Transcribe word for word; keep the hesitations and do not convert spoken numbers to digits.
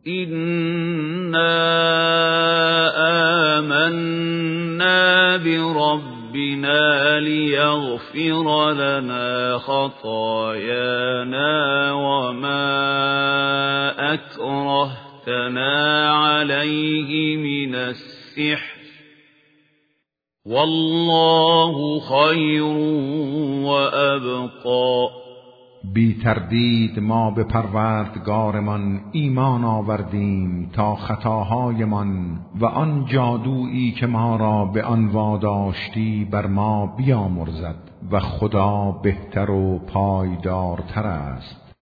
إنا آمنا بربنا ليغفر لنا خطايانا وما أكرهتنا عليه من السحر والله خير وأبقى. بی تردید ما به پروردگارمان ایمان آوردیم تا خطاهایمان و آن جادویی که ما را به آن واداشتی بر ما بیامرزد و خدا بهتر و پایدارتر است.